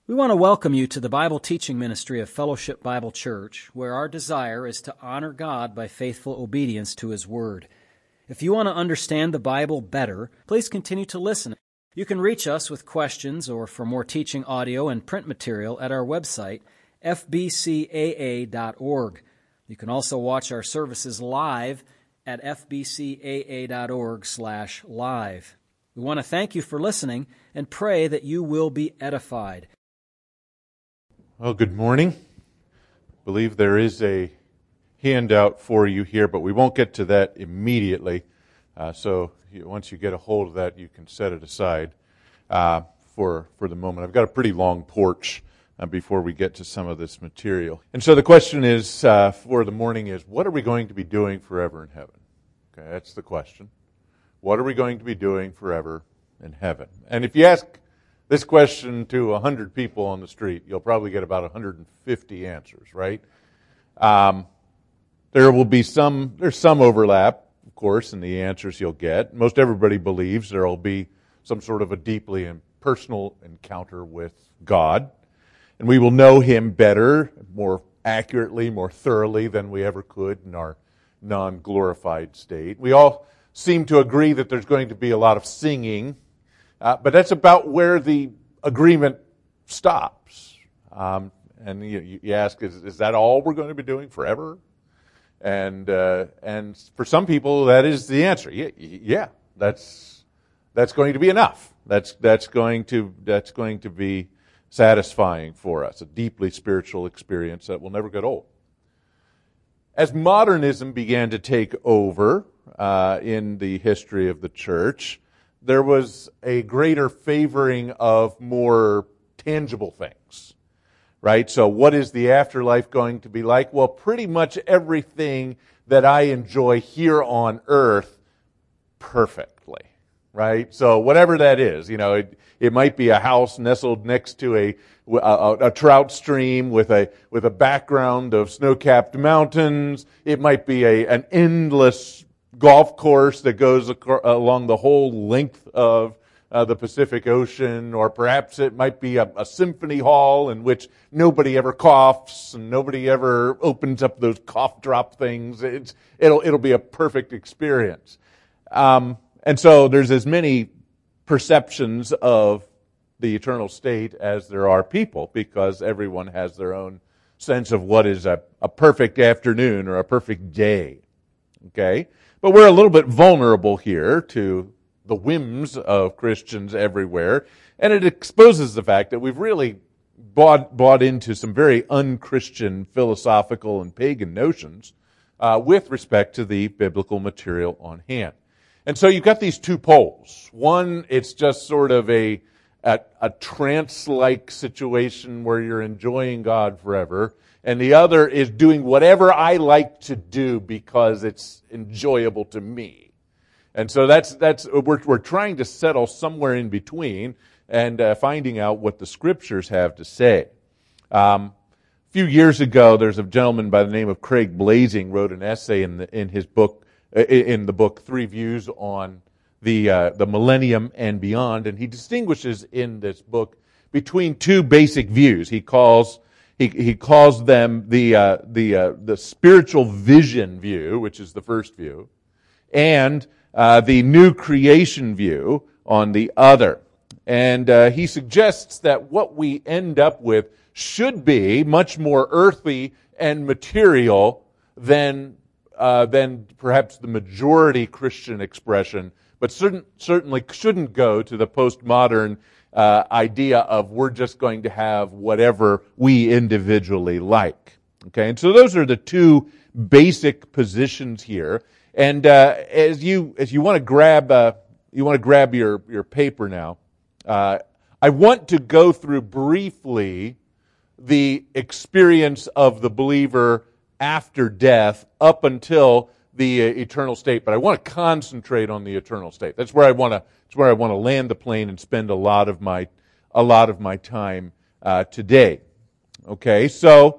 We want to welcome you to the Bible teaching ministry of Fellowship Bible Church, where our desire is to honor God by faithful obedience to His Word. If you want to understand the Bible better, please continue to listen. You can reach us with questions or for more teaching audio and print material at our website, fbcaa.org. You can also watch our services live at fbcaa.org/live. We want to thank you for listening and pray that you will be edified. Well, good morning. I believe there is a handout for you here, but we won't get to that immediately. So once you get a hold of that, you can set it aside for the moment. I've got a pretty long porch before we get to some of this material. And so the question is for the morning is, what are we going to be doing forever in heaven? Okay, that's the question. What are we going to be doing forever in heaven? And if you ask this question to 100 people on the street, you'll probably get about 150 answers, right? There's some overlap, of course, in the answers you'll get. Most everybody believes there will be some sort of a deeply and personal encounter with God, and we will know Him better, more accurately, more thoroughly than we ever could in our non-glorified state. We all seem to agree that there's going to be a lot of singing, but that's about where the agreement stops. And you ask, is that all we're going to be doing forever? And for some people, that is the answer. Yeah, that's going to be enough. That's going to be satisfying for us, a deeply spiritual experience that will never get old. As modernism began to take over in the history of the church, there was a greater favoring of more tangible things, right? So what is the afterlife going to be like? Well, pretty much everything that I enjoy here on earth perfectly, right? So whatever that is, it might be a house nestled next to a trout stream with a background of snow-capped mountains. It might be an endless golf course that goes along the whole length of the Pacific Ocean, or perhaps it might be a symphony hall in which nobody ever coughs and nobody ever opens up those cough drop things. It'll be a perfect experience. And so there's as many perceptions of the eternal state as there are people, because everyone has their own sense of what is a perfect afternoon or a perfect day. Okay? But we're a little bit vulnerable here to the whims of Christians everywhere, and it exposes the fact that we've really bought into some very un-Christian philosophical and pagan notions with respect to the biblical material on hand. And so you've got these two poles. One, it's just sort of a trance-like situation where you're enjoying God forever, and the other is doing whatever I like to do because it's enjoyable to me. And so we're trying to settle somewhere in between and finding out what the Scriptures have to say. A few years ago, there's a gentleman by the name of Craig Blazing wrote an essay in the book Three Views on the Millennium and Beyond, and he distinguishes in this book between two basic views. He calls them the spiritual vision view, which is the first view, and the new creation view on the other. And he suggests that what we end up with should be much more earthly and material than perhaps the majority Christian expression, but certainly shouldn't go to the postmodern idea of we're just going to have whatever we individually like. Okay, and so those are the two basic positions here. And as you want to grab your paper now, I want to go through briefly the experience of the believer after death up until the eternal state, but I want to concentrate on the eternal state. That's where I want to land the plane and spend a lot of my time today. Okay, so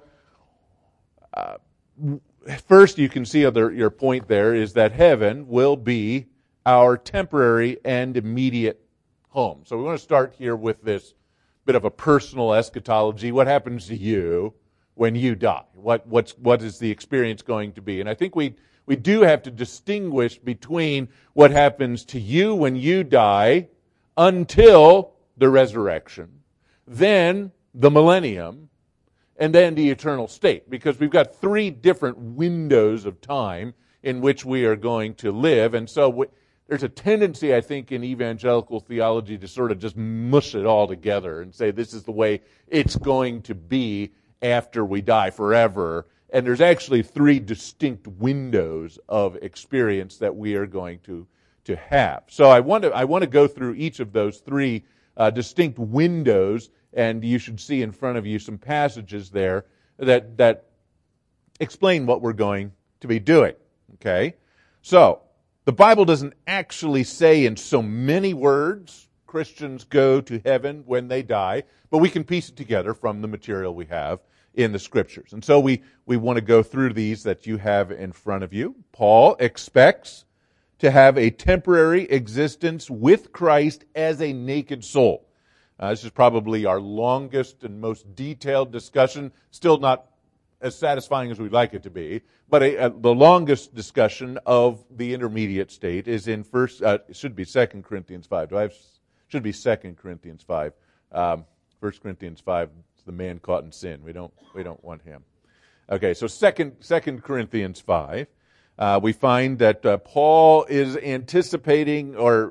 first you can see your point there is that heaven will be our temporary and immediate home. So we want to start here with this bit of a personal eschatology. What happens to you when you die? What is the experience going to be? And I think we do have to distinguish between what happens to you when you die until the resurrection, then the millennium, and then the eternal state. Because we've got three different windows of time in which we are going to live. And so there's a tendency, I think, in evangelical theology to sort of just mush it all together and say this is the way it's going to be after we die forever. And there's actually three distinct windows of experience that we are going to have. So I want to go through each of those three distinct windows, and you should see in front of you some passages there that explain what we're going to be doing. Okay? So, the Bible doesn't actually say in so many words Christians go to heaven when they die, but we can piece it together from the material we have in the Scriptures. And so we want to go through these that you have in front of you. Paul expects to have a temporary existence with Christ as a naked soul. This is probably our longest and most detailed discussion, still not as satisfying as we'd like it to be, but the longest discussion of the intermediate state is in it should be 2 Corinthians 5. Should be 2 Corinthians 5. 1 Corinthians 5 is the man caught in sin. We don't want him. Okay, so 2 Corinthians 5. We find that Paul is anticipating, or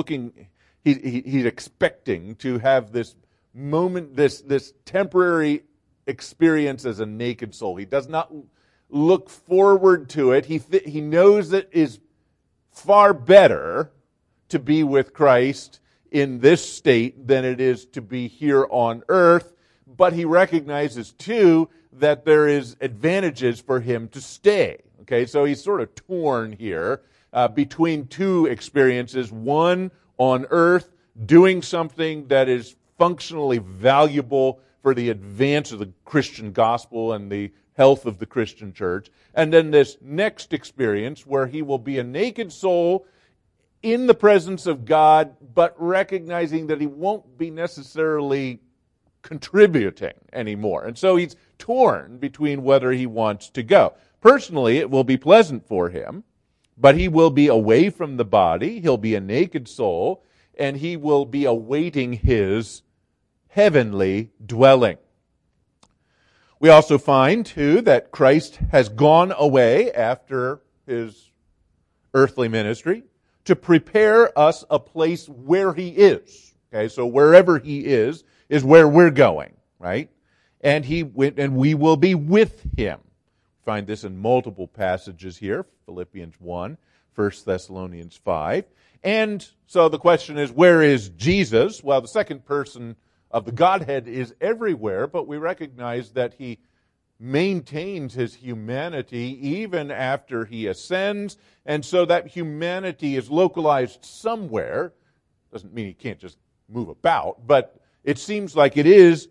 he's expecting to have this moment, this temporary experience as a naked soul. He does not look forward to it. He knows it is far better to be with Christ in this state than it is to be here on earth, but he recognizes too that there is advantages for him to stay. Okay, so he's sort of torn here between two experiences, one on earth, doing something that is functionally valuable for the advance of the Christian gospel and the health of the Christian church, and then this next experience where he will be a naked soul in the presence of God, but recognizing that he won't be necessarily contributing anymore. And so he's torn between whether he wants to go. Personally, it will be pleasant for him, but he will be away from the body, he'll be a naked soul, and he will be awaiting his heavenly dwelling. We also find, too, that Christ has gone away after his earthly ministry to prepare us a place where he is. Okay, so wherever he is where we're going, right? And we will be with him. Find this in multiple passages here, Philippians 1, 1 Thessalonians 5. And so the question is, where is Jesus? Well, the second person of the Godhead is everywhere, but we recognize that he maintains his humanity even after he ascends, and so that humanity is localized somewhere. Doesn't mean he can't just move about, but it seems like it is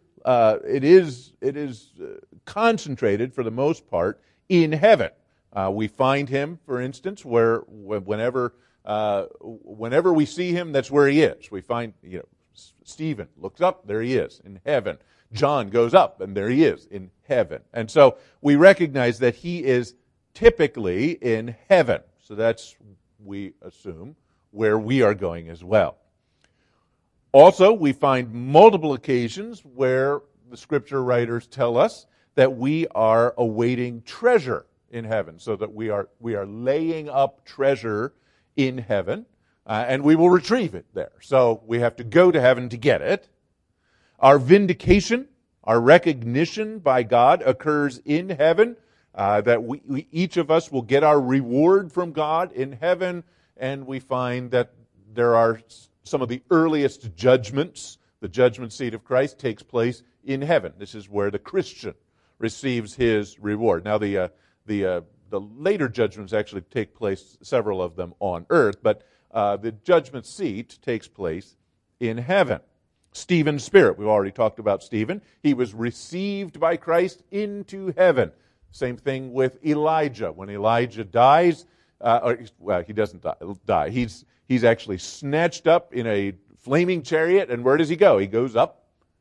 concentrated for the most part in heaven. We find him, for instance, whenever we see him, that's where he is. We find, Stephen looks up, there he is in heaven. John goes up, and there he is in heaven. And so we recognize that he is typically in heaven. So that's, we assume, where we are going as well. Also, we find multiple occasions where the Scripture writers tell us that we are awaiting treasure in heaven, so that we are laying up treasure in heaven, and we will retrieve it there. So we have to go to heaven to get it. Our vindication, our recognition by God occurs in heaven, that we each of us will get our reward from God in heaven, and we find that there are some of the earliest judgments. The judgment seat of Christ takes place in heaven. This is where the Christian receives his reward. Now, the later judgments actually take place, several of them on earth, but the judgment seat takes place in heaven. Stephen's spirit, we've already talked about Stephen. He was received by Christ into heaven. Same thing with Elijah. When Elijah dies, he doesn't die. He's actually snatched up in a flaming chariot, and where does he go? He goes up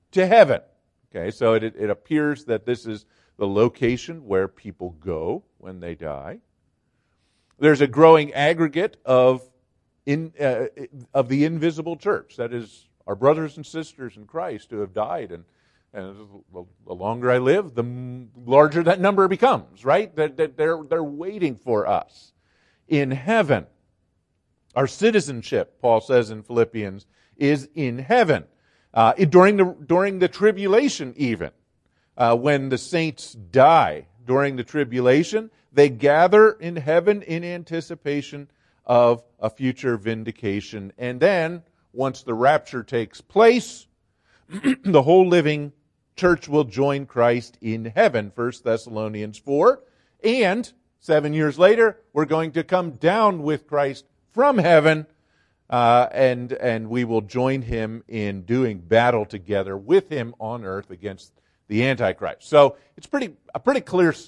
to heaven. Okay, so it appears that this is the location where people go when they die. There's a growing aggregate of the invisible church. That is, our brothers and sisters in Christ who have died. And the longer I live, the larger that number becomes, right? They're waiting for us in heaven. Our citizenship, Paul says in Philippians, is in heaven. During the tribulation even, when the saints die during the tribulation, they gather in heaven in anticipation of a future vindication. And then, once the rapture takes place, the whole living church will join Christ in heaven, 1 Thessalonians 4. And 7 years later, we're going to come down with Christ from heaven, and we will join him in doing battle together with him on earth against the Antichrist. So it's a pretty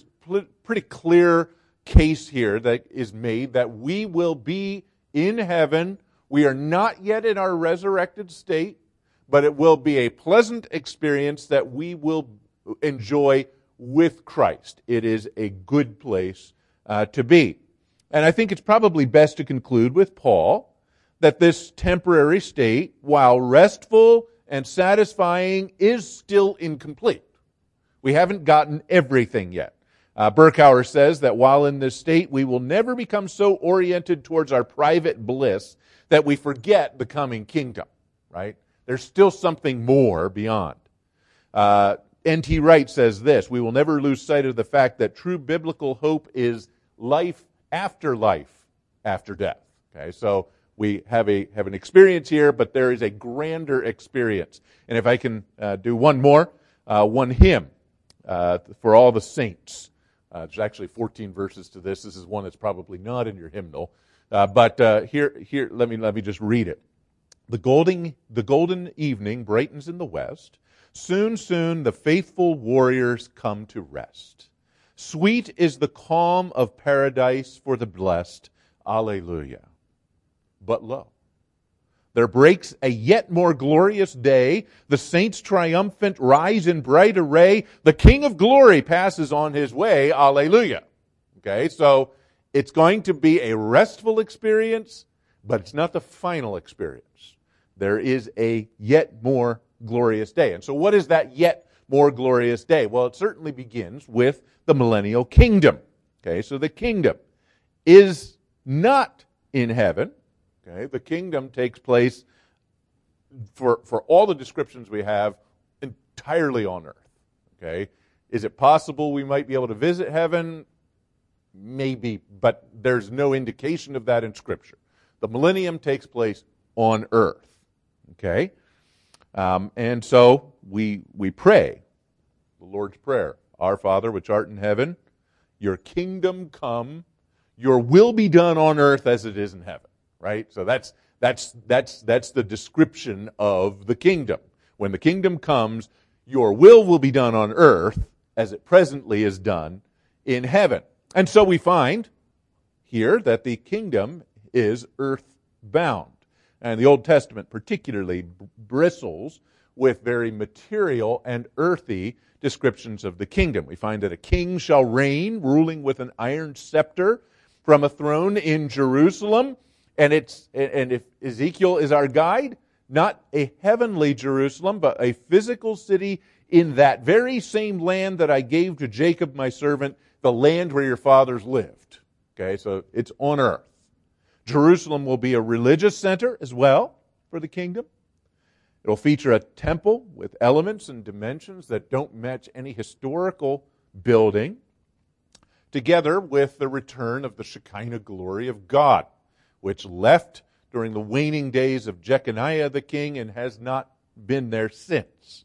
clear case here that is made that we will be in heaven. We are not yet in our resurrected state, but it will be a pleasant experience that we will enjoy with Christ. It is a good place to be. And I think it's probably best to conclude with Paul that this temporary state, while restful and satisfying, is still incomplete. We haven't gotten everything yet. Berkouwer says that while in this state, we will never become so oriented towards our private bliss that we forget the coming kingdom, right? There's still something more beyond. N.T. Wright says this: we will never lose sight of the fact that true biblical hope is life after death. Okay, so we have an experience here, but there is a grander experience. And if I can do one more, one hymn for all the saints. There's actually 14 verses to this. This is one that's probably not in your hymnal, but here, let me just read it. The golden evening brightens in the west. Soon the faithful warriors come to rest. Sweet is the calm of paradise for the blessed. Alleluia. But lo, there breaks a yet more glorious day. The saints triumphant rise in bright array. The King of glory passes on his way. Alleluia. Okay, so it's going to be a restful experience, but it's not the final experience. There is a yet more glorious day. And so what is that yet more glorious day? Well, it certainly begins with the millennial kingdom. Okay, so the kingdom is not in heaven. Okay, the kingdom takes place, for all the descriptions we have, entirely on earth. Okay, is it possible we might be able to visit heaven? Maybe, but there's no indication of that in Scripture. The millennium takes place on earth. Okay, and so we pray the Lord's Prayer. Our Father, which art in heaven, your kingdom come, your will be done on earth as it is in heaven. Right? So that's the description of the kingdom. When the kingdom comes, your will be done on earth as it presently is done in heaven. And so we find here that the kingdom is earthbound. And the Old Testament particularly bristles with very material and earthy descriptions of the kingdom. We find that a king shall reign, ruling with an iron scepter from a throne in Jerusalem. And if Ezekiel is our guide, not a heavenly Jerusalem, but a physical city in that very same land that I gave to Jacob my servant, the land where your fathers lived. Okay, so it's on earth. Jerusalem will be a religious center as well for the kingdom. It'll feature a temple with elements and dimensions that don't match any historical building, together with the return of the Shekinah glory of God, which left during the waning days of Jeconiah the king and has not been there since.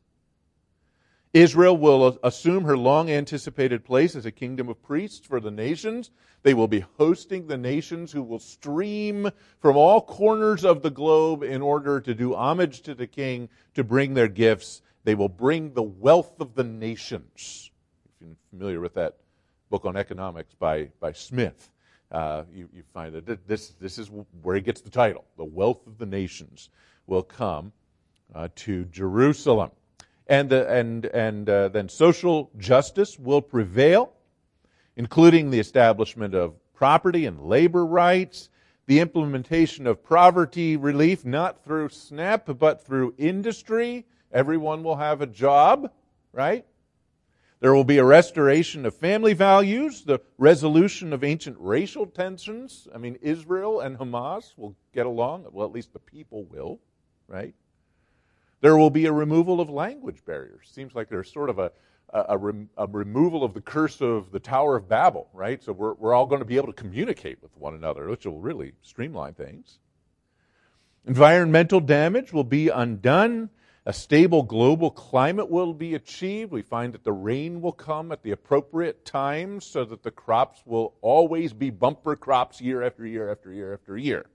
Israel will assume her long-anticipated place as a kingdom of priests for the nations. They will be hosting the nations who will stream from all corners of the globe in order to do homage to the king, to bring their gifts. They will bring the wealth of the nations. If you're familiar with that book on economics by Smith, you find that this is where he gets the title. The wealth of the nations will come to Jerusalem. And then social justice will prevail, including the establishment of property and labor rights, the implementation of poverty relief, not through SNAP, but through industry. Everyone will have a job, right? There will be a restoration of family values, the resolution of ancient racial tensions. I mean, Israel and Hamas will get along. Well, at least the people will, right? There will be a removal of language barriers. Seems like there's sort of a removal of the curse of the Tower of Babel, right? So we're all going to be able to communicate with one another, which will really streamline things. Environmental damage will be undone. A stable global climate will be achieved. We find that the rain will come at the appropriate times so that the crops will always be bumper crops year after year after year after year.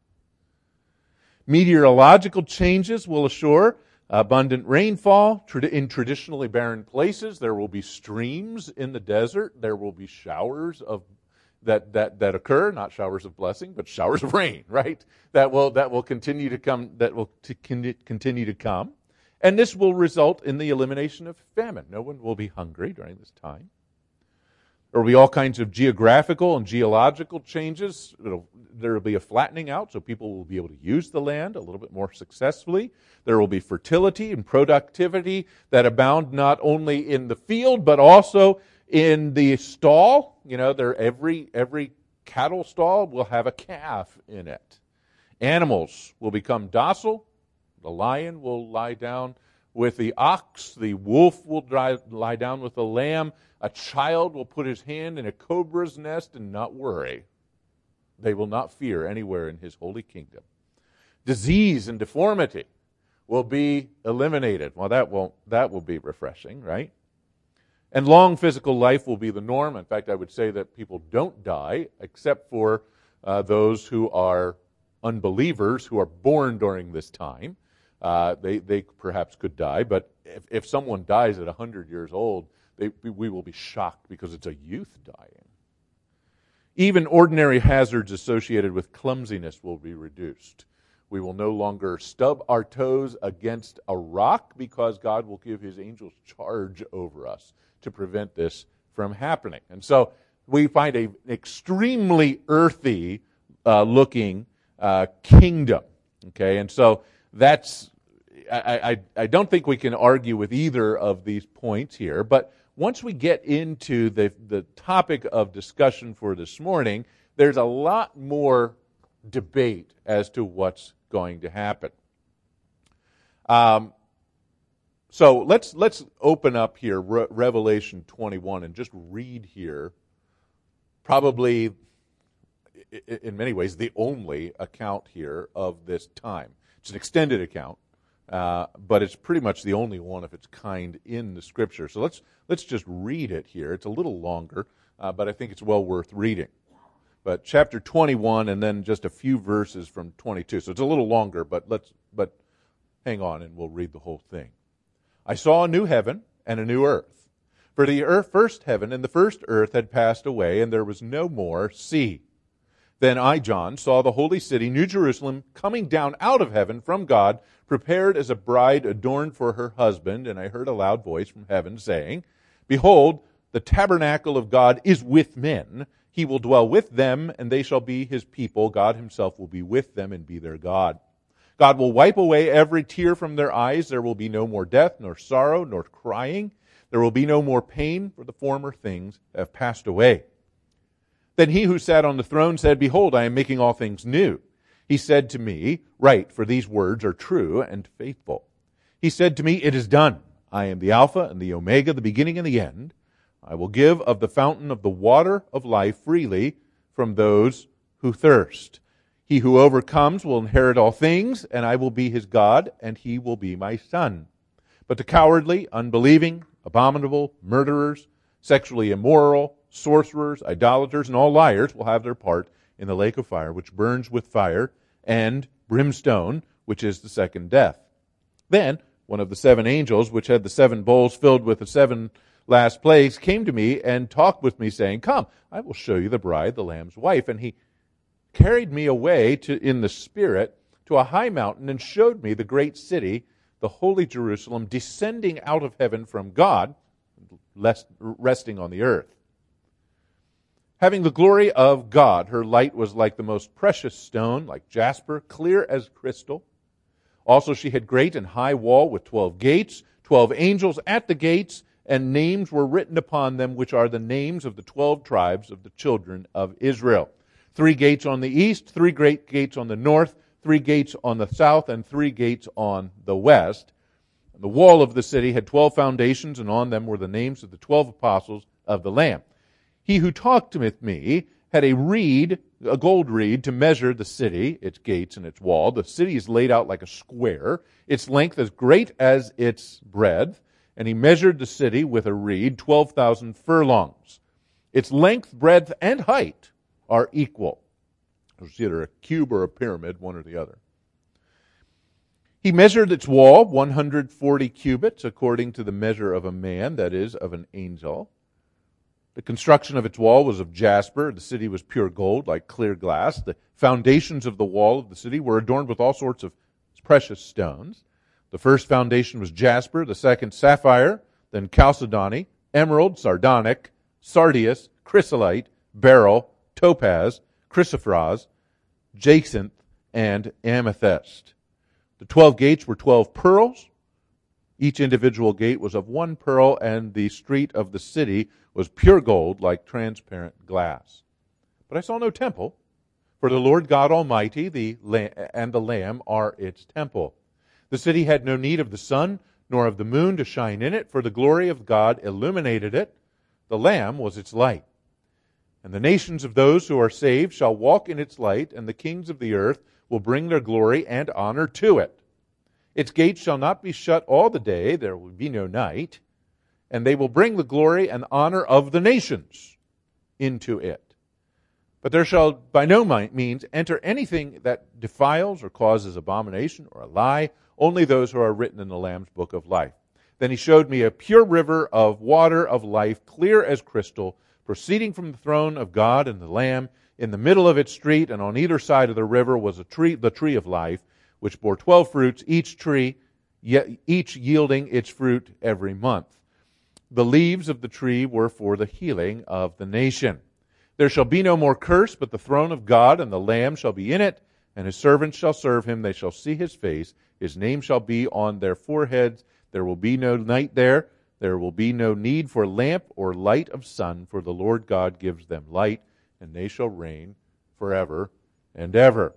Meteorological changes will assure abundant rainfall in traditionally barren places. There will be streams in the desert. There will be showers of that occur, not showers of blessing, but showers of rain, right? That will continue to come. That will continue to come. And this will result in the elimination of famine. No one will be hungry during this time. There will be all kinds of geographical and geological changes. There will be a flattening out, so people will be able to use the land a little bit more successfully. There will be fertility and productivity that abound not only in the field, but also in the stall. You know, every cattle stall will have a calf in it. Animals will become docile. The lion will lie down with the ox. The wolf will lie down with the lamb. A child will put his hand in a cobra's nest and not worry. They will not fear anywhere in his holy kingdom. Disease and deformity will be eliminated. Well, that will be refreshing, right? And long physical life will be the norm. In fact, I would say that people don't die except for those who are unbelievers who are born during this time. They perhaps could die, but if someone dies at 100 years old, we will be shocked because it's a youth dying. Even ordinary hazards associated with clumsiness will be reduced. We will no longer stub our toes against a rock because God will give his angels charge over us to prevent this from happening. And so we find an extremely earthy looking kingdom. Okay, and so that's, I don't think we can argue with either of these points here, but once we get into the topic of discussion for this morning, there's a lot more debate as to what's going to happen. So let's open up here Revelation 21 and just read here, probably in many ways the only account here of this time. It's an extended account, but it's pretty much the only one of its kind in the Scripture. So let's just read it here. It's a little longer, but I think it's well worth reading. But chapter 21 and then just a few verses from 22. So it's a little longer, but hang on and we'll read the whole thing. I saw a new heaven and a new earth. For the first heaven and the first earth had passed away, and there was no more sea. Then I, John, saw the holy city, New Jerusalem, coming down out of heaven from God, prepared as a bride adorned for her husband. And I heard a loud voice from heaven saying, Behold, the tabernacle of God is with men. He will dwell with them, and they shall be his people. God himself will be with them and be their God. God will wipe away every tear from their eyes. There will be no more death, nor sorrow, nor crying. There will be no more pain, for the former things have passed away. Then he who sat on the throne said, Behold, I am making all things new. He said to me, Write, for these words are true and faithful. He said to me, It is done. I am the Alpha and the Omega, the beginning and the end. I will give of the fountain of the water of life freely from those who thirst. He who overcomes will inherit all things, and I will be his God, and he will be my son. But the cowardly, unbelieving, abominable, murderers, sexually immoral, sorcerers, idolaters, and all liars will have their part in the lake of fire, which burns with fire, and brimstone, which is the second death. Then one of the seven angels, which had the seven bowls filled with the seven last plagues, came to me and talked with me, saying, Come, I will show you the bride, the Lamb's wife. And he carried me away in the Spirit to a high mountain and showed me the great city, the holy Jerusalem, descending out of heaven from God, resting on the earth. Having the glory of God, her light was like the most precious stone, like jasper, clear as crystal. Also she had great and high wall with 12 gates, 12 angels at the gates, and names were written upon them, which are the names of the 12 tribes of the children of Israel. 3 gates on the east, 3 great gates on the north, 3 gates on the south, and 3 gates on the west. The wall of the city had 12 foundations, and on them were the names of the 12 apostles of the Lamb. He who talked with me had a gold reed, to measure the city, its gates and its wall. The city is laid out like a square, its length as great as its breadth. And he measured the city with a reed, 12,000 furlongs. Its length, breadth, and height are equal. It's either a cube or a pyramid, one or the other. He measured its wall 140 cubits, according to the measure of a man, that is, of an angel. The construction of its wall was of jasper. The city was pure gold, like clear glass. The foundations of the wall of the city were adorned with all sorts of precious stones. The first foundation was jasper, the second sapphire, then chalcedony, emerald, sardonyx, sardius, chrysolite, beryl, topaz, chrysoprase, jacinth, and amethyst. The 12 gates were 12 pearls. Each individual gate was of 1 pearl, and the street of the city was pure gold, like transparent glass. But I saw no temple, for the Lord God Almighty and the Lamb are its temple. The city had no need of the sun, nor of the moon to shine in it, for the glory of God illuminated it. The Lamb was its light. And the nations of those who are saved shall walk in its light, and the kings of the earth will bring their glory and honor to it. Its gates shall not be shut all the day, there will be no night, and they will bring the glory and honor of the nations into it. But there shall by no means enter anything that defiles or causes abomination or a lie, only those who are written in the Lamb's book of life. Then he showed me a pure river of water of life, clear as crystal, proceeding from the throne of God and the Lamb. In the middle of its street and on either side of the river was the tree of life, which bore 12 fruits, each yielding its fruit every month. The leaves of the tree were for the healing of the nation. There shall be no more curse, but the throne of God and the Lamb shall be in it, and his servants shall serve him. They shall see his face. His name shall be on their foreheads. There will be no night there. There will be no need for lamp or light of sun, for the Lord God gives them light, and they shall reign forever and ever.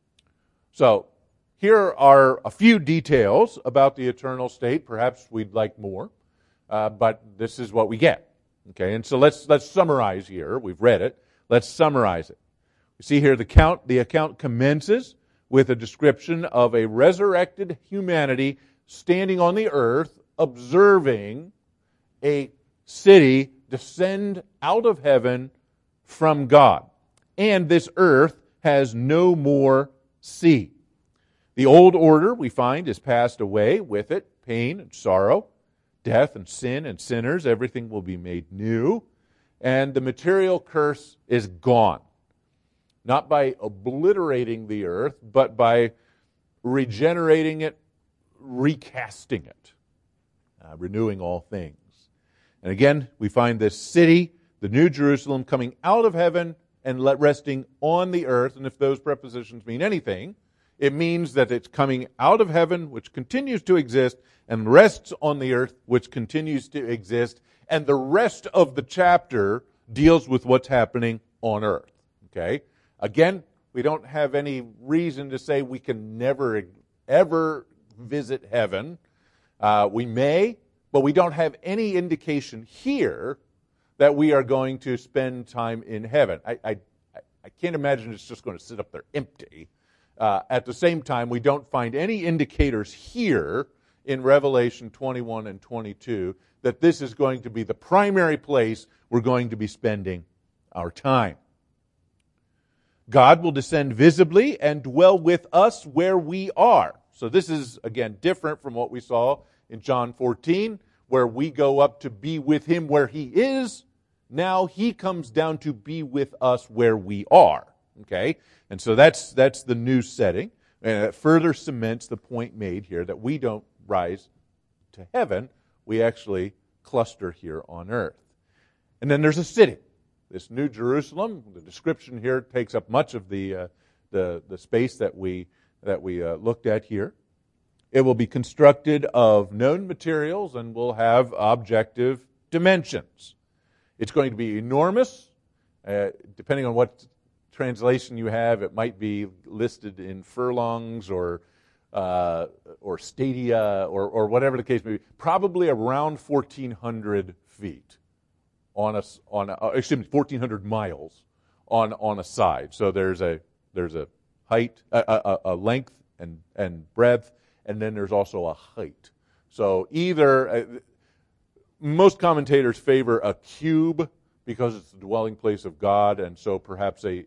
So, here are a few details about the eternal state. Perhaps we'd like more, but this is what we get. Okay, and so let's summarize here. We've read it. Let's summarize it. You see here the account commences with a description of a resurrected humanity standing on the earth, observing a city descend out of heaven from God. And this earth has no more sea. The old order, we find, is passed away. With it, pain and sorrow, death and sin and sinners, everything will be made new. And the material curse is gone. Not by obliterating the earth, but by regenerating it, recasting it, renewing all things. And again, we find this city, the New Jerusalem, coming out of heaven and resting on the earth. And if those prepositions mean anything, it means that it's coming out of heaven, which continues to exist, and rests on the earth, which continues to exist. And the rest of the chapter deals with what's happening on earth. Okay? Again, we don't have any reason to say we can never, ever visit heaven. We may, but we don't have any indication here that we are going to spend time in heaven. I can't imagine it's just going to sit up there empty. At the same time, we don't find any indicators here in Revelation 21 and 22 that this is going to be the primary place we're going to be spending our time. God will descend visibly and dwell with us where we are. So this is, again, different from what we saw in John 14, where we go up to be with him where he is. Now he comes down to be with us where we are. Okay? And so that's the new setting. And it further cements the point made here that we don't rise to heaven, we actually cluster here on earth. And then there's a city, this New Jerusalem. The description here takes up much of the space that we looked at here. It will be constructed of known materials and will have objective dimensions. It's going to be enormous. Depending on what translation you have, it might be listed in furlongs or stadia or whatever the case may be. Probably around 1,400 feet on 1,400 miles on a side. So there's a height, a length and breadth, and then there's also a height. So either most commentators favor a cube because it's the dwelling place of God, and so perhaps a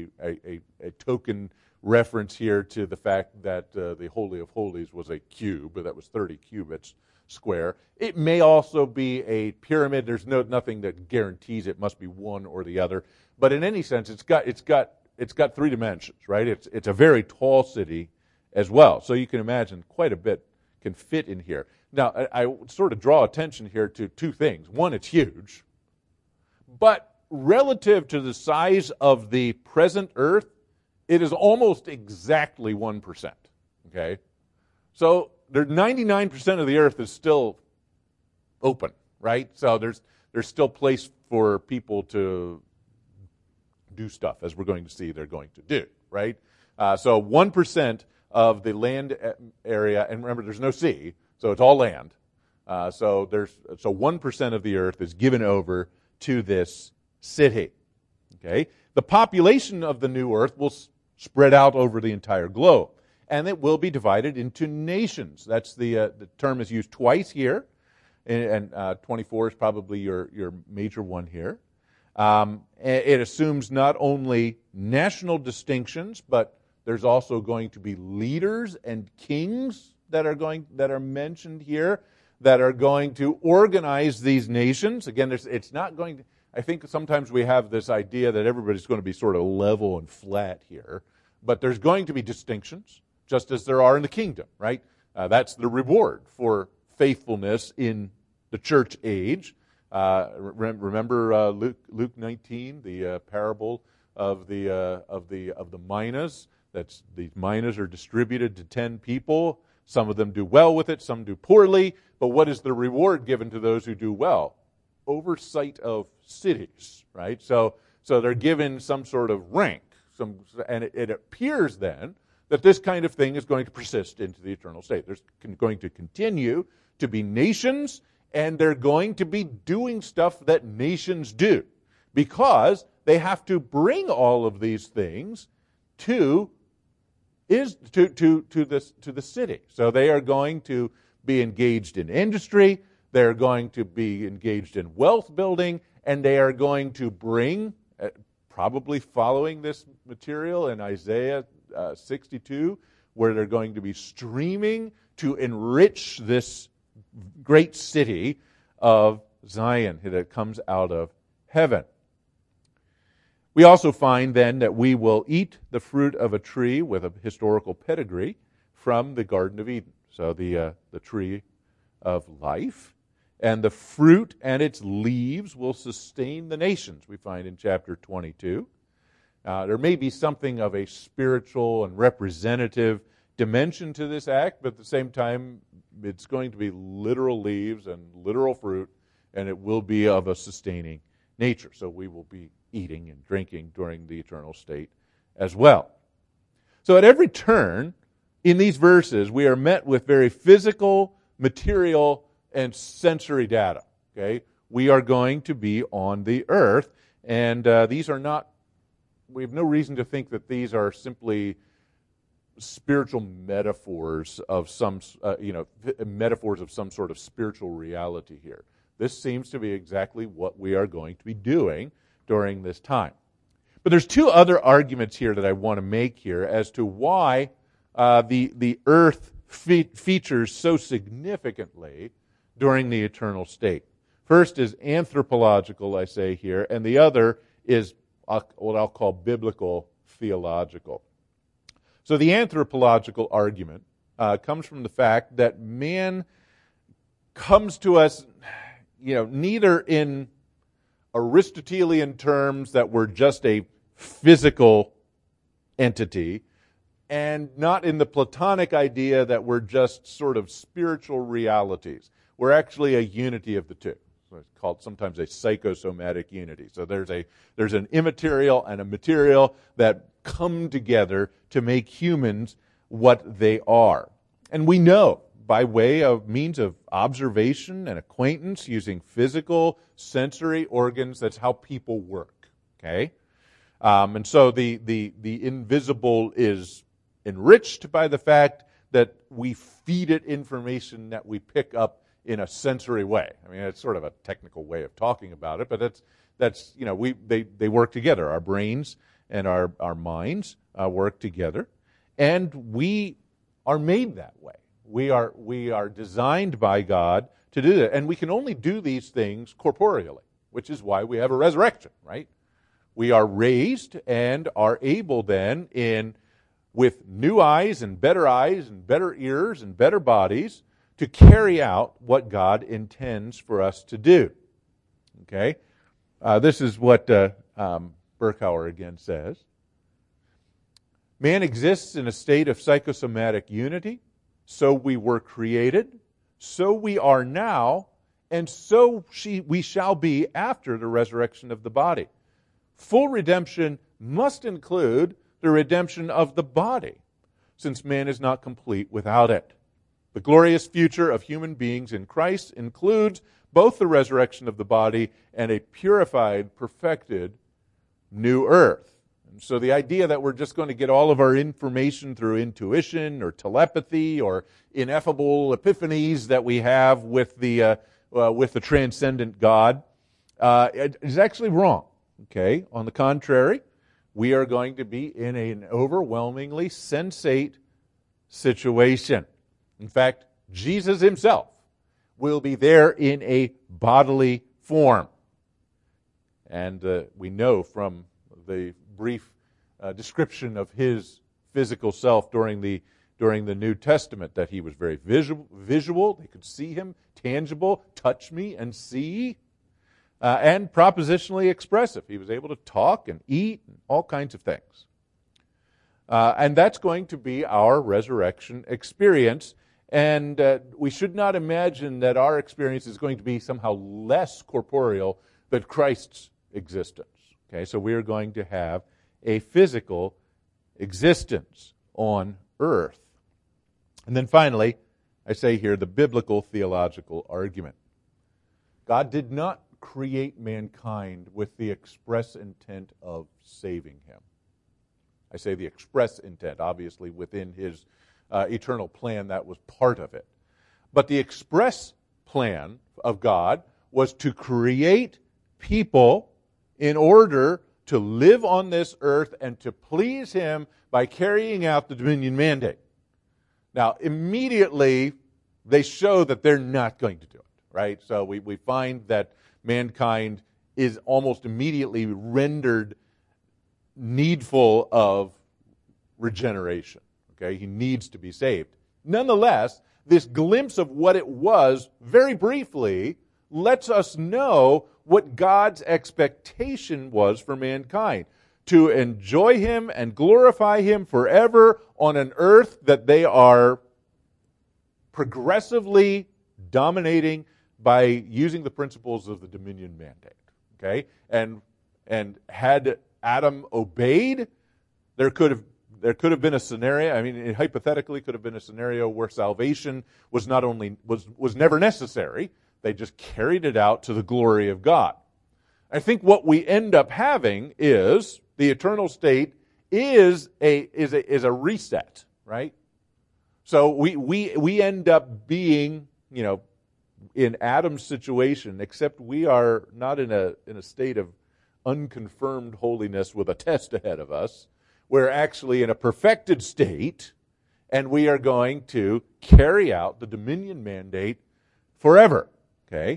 token reference here to the fact that the Holy of Holies was a cube, that was 30 cubits square. It may also be a pyramid. There's nothing that guarantees it must be one or the other. But in any sense, it's got three dimensions, right? It's a very tall city as well. So you can imagine quite a bit can fit in here. Now, I sort of draw attention here to two things. One, it's huge. But relative to the size of the present earth, it is almost exactly 1%. Okay? So 99% of the earth is still open, right? So there's still place for people to do stuff, as we're going to see they're going to do, right? So 1% of the land area, and remember, there's no sea, so it's all land. So 1% of the earth is given over to this city. Okay, the population of the new earth will spread out over the entire globe, and it will be divided into nations. That's the term is used twice here, and 24 is probably your major one here. It assumes not only national distinctions, but there's also going to be leaders and kings that are mentioned here that are going to organize these nations. Again, it's not going to. I think sometimes we have this idea that everybody's going to be sort of level and flat here, but there's going to be distinctions, just as there are in the kingdom, right? That's the reward for faithfulness in the church age. Remember Luke 19, the parable of the minas. That's these minas are distributed to 10 people. Some of them do well with it, some do poorly. But what is the reward given to those who do well? Oversight of cities, right? So they're given some sort of rank. And it appears then that this kind of thing is going to persist into the eternal state. There's going to continue to be nations, and they're going to be doing stuff that nations do, because they have to bring all of these things to the city. So they are going to be engaged in industry, they're going to be engaged in wealth building, and they are going to bring, probably following this material in Isaiah 62, where they're going to be streaming to enrich this great city of Zion that comes out of heaven. We also find then that we will eat the fruit of a tree with a historical pedigree from the Garden of Eden. So the tree of life, and the fruit and its leaves will sustain the nations, we find in chapter 22. There may be something of a spiritual and representative dimension to this act, but at the same time, it's going to be literal leaves and literal fruit, and it will be of a sustaining nature. So we will be eating and drinking during the eternal state as well. So at every turn in these verses, we are met with very physical, material, and sensory data. Okay, we are going to be on the earth, and these are not. We have no reason to think that these are simply spiritual metaphors of some, metaphors of some sort of spiritual reality here. This seems to be exactly what we are going to be doing during this time. But there's two other arguments here that I want to make here as to why the earth features so significantly during the eternal state. First is anthropological, I say here, and the other is what I'll call biblical theological. So the anthropological argument comes from the fact that man comes to us, neither in Aristotelian terms that we're just a physical entity, and not in the Platonic idea that we're just sort of spiritual realities. We're actually a unity of the two. So it's called sometimes a psychosomatic unity. So there's an immaterial and a material that come together to make humans what they are. And we know by way of means of observation and acquaintance using physical, sensory organs, that's how people work. Okay? And so the invisible is enriched by the fact that we feed it information that we pick up in a sensory way. I mean, it's sort of a technical way of talking about it, but they work together. Our brains and our minds work together, and we are made that way. We are designed by God to do that, and we can only do these things corporeally, which is why we have a resurrection, right? We are raised and are able then with new eyes and better ears and better bodies to carry out what God intends for us to do. Okay? This is what Berkouwer again says. Man exists in a state of psychosomatic unity. So we were created, so we are now, and so we shall be after the resurrection of the body. Full redemption must include the redemption of the body, since man is not complete without it. The glorious future of human beings in Christ includes both the resurrection of the body and a purified, perfected new earth. And so the idea that we're just going to get all of our information through intuition or telepathy or ineffable epiphanies that we have with the transcendent God is actually wrong. Okay? On the contrary, we are going to be in an overwhelmingly sensate situation. In fact, Jesus himself will be there in a bodily form. And we know from the brief description of his physical self during the New Testament that he was very visual. They could see him, tangible, touch me and see, and propositionally expressive. He was able to talk and eat and all kinds of things. And that's going to be our resurrection experience. And we should not imagine that our experience is going to be somehow less corporeal than Christ's existence. Okay, so we are going to have a physical existence on earth. And then finally, I say here, the biblical theological argument. God did not create mankind with the express intent of saving him. I say the express intent, obviously within his eternal plan, that was part of it. But the express plan of God was to create people in order to live on this earth and to please him by carrying out the dominion mandate. Now, immediately, they show that they're not going to do it, right? So we find that mankind is almost immediately rendered needful of regeneration. Okay, he needs to be saved. Nonetheless, this glimpse of what it was, very briefly, lets us know what God's expectation was for mankind. To enjoy him and glorify him forever on an earth that they are progressively dominating by using the principles of the dominion mandate. Okay? And had Adam obeyed, there could have been a scenario, I mean, it hypothetically could have been a scenario where salvation was never necessary. They just carried it out to the glory of God. I think what we end up having is the eternal state is a reset, right? So we end up being, in Adam's situation, except we are not in a state of unconfirmed holiness with a test ahead of us. We're actually in a perfected state, and we are going to carry out the dominion mandate forever. Okay?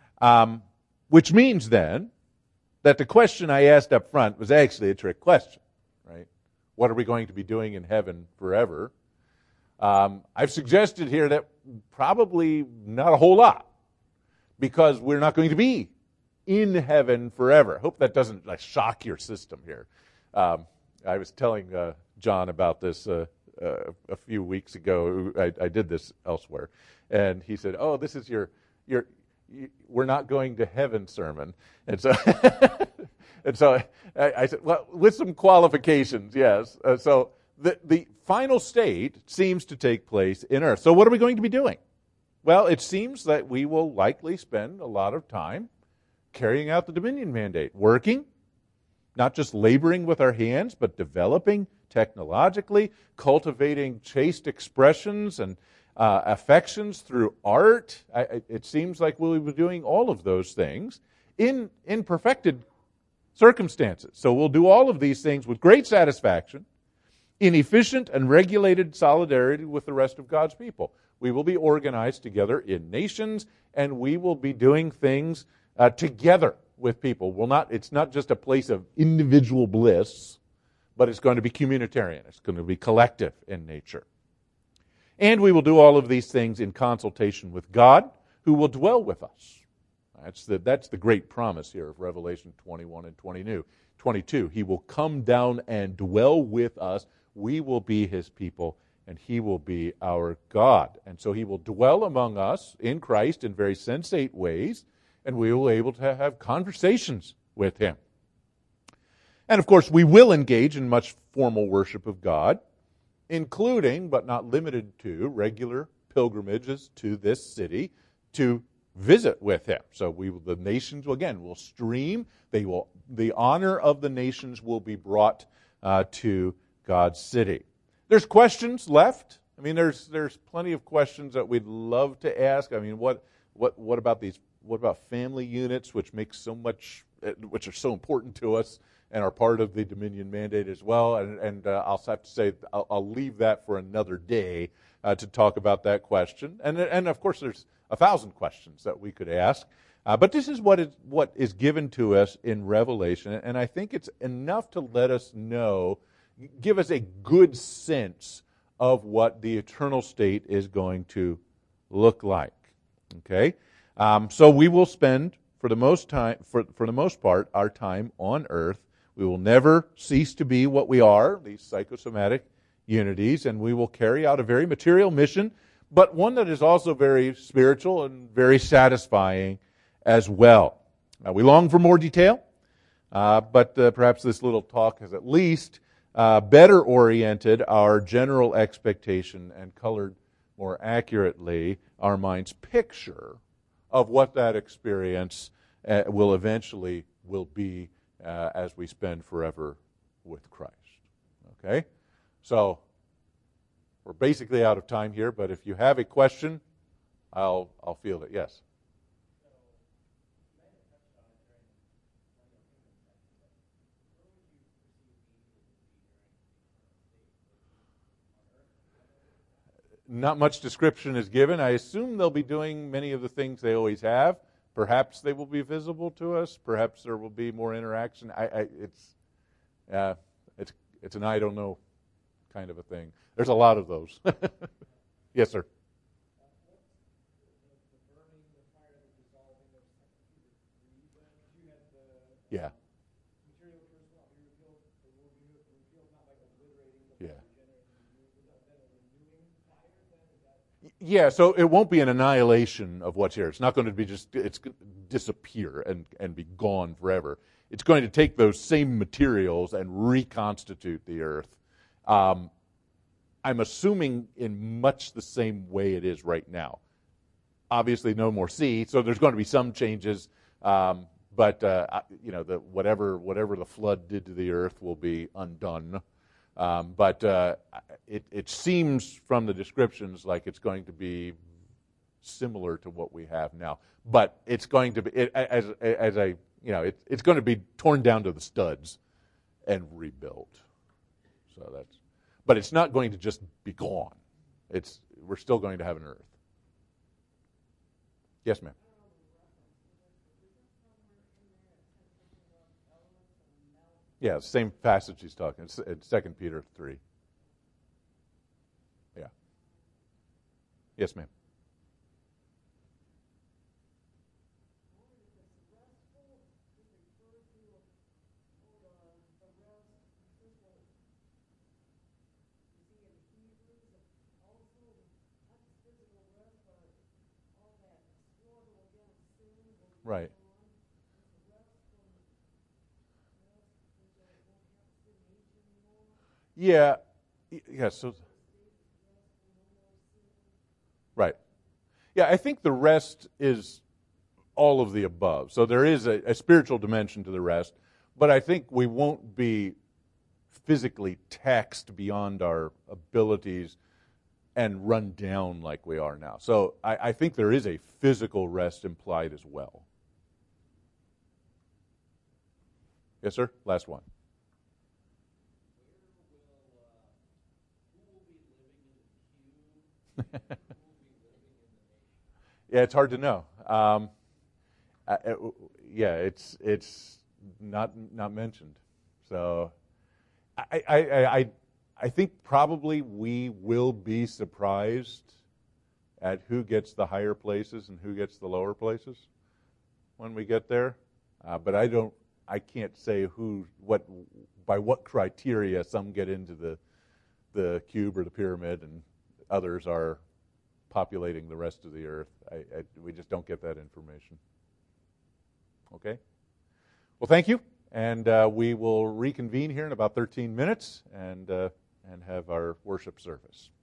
Which means then that the question I asked up front was actually a trick question, right? What are we going to be doing in heaven forever? I've suggested here that probably not a whole lot, because we're not going to be in heaven forever. I hope that doesn't shock your system here. I was telling John about this a few weeks ago. I did this elsewhere, and he said, "Oh, this is your we're not going to heaven sermon." And so, I said, "Well, with some qualifications, yes." So the final state seems to take place in earth. So what are we going to be doing? Well, it seems that we will likely spend a lot of time carrying out the dominion mandate, working, not just laboring with our hands, but developing technologically, cultivating chaste expressions and affections through art. It seems like we'll be doing all of those things in perfected circumstances. So we'll do all of these things with great satisfaction, in efficient and regulated solidarity with the rest of God's people. We will be organized together in nations, and we will be doing things together with people. It's not just a place of individual bliss, but it's going to be communitarian. It's going to be collective in nature. And we will do all of these things in consultation with God, who will dwell with us. That's the great promise here of Revelation 21 and 22. He will come down and dwell with us. We will be his people, and he will be our God. And so he will dwell among us in Christ in very sensate ways, and we will be able to have conversations with him. And of course, we will engage in much formal worship of God, including, but not limited to, regular pilgrimages to this city to visit with him. So the nations, again, will stream. The honor of the nations will be brought to God's city. There's questions left. I mean, there's plenty of questions that we'd love to ask. I mean, what about these? What about family units, which are so important to us and are part of the Dominion Mandate as well? And I'll have to say I'll leave that for another day to talk about that question. And of course, there's 1,000 questions that we could ask. But this is what is given to us in Revelation, and I think it's enough to let us know, give us a good sense of what the eternal state is going to look like. Okay, so we will spend for the most part our time on earth. We will never cease to be what we are, these psychosomatic unities, and we will carry out a very material mission, but one that is also very spiritual and very satisfying as well. We long for more detail, but perhaps this little talk has at least better oriented our general expectation and colored more accurately our mind's picture of what that experience will eventually be as we spend forever with Christ. Okay? So, we're basically out of time here, but if you have a question, I'll field it. Yes? Not much description is given. I assume they'll be doing many of the things they always have. Perhaps they will be visible to us. Perhaps there will be more interaction. It's an I don't know kind of a thing. There's a lot of those. Yes, sir. Yeah. Yeah. Yeah, so it won't be an annihilation of what's here. It's not going to be it's going to disappear and be gone forever. It's going to take those same materials and reconstitute the earth. I'm assuming in much the same way it is right now. Obviously, no more sea, so there's going to be some changes. But whatever the flood did to the earth will be undone. But it seems from the descriptions like it's going to be similar to what we have now. But it's going to be it's going to be torn down to the studs and rebuilt. But it's not going to just be gone. We're still going to have an earth. Yes, ma'am. Yeah, same passage he's talking. It's 2 Peter 3. Yeah. Yes, ma'am. Right. Yeah. Yeah, so right. Yeah, I think the rest is all of the above. So there is a spiritual dimension to the rest, but I think we won't be physically taxed beyond our abilities and run down like we are now. So I think there is a physical rest implied as well. Yes, sir? Last one. Yeah, it's hard to know. Yeah, it's not mentioned. So I think probably we will be surprised at who gets the higher places and who gets the lower places when we get there. But I can't say by what criteria some get into the cube or the pyramid and others are populating the rest of the earth. We just don't get that information. Okay? Well, thank you. And we will reconvene here in about 13 minutes and have our worship service.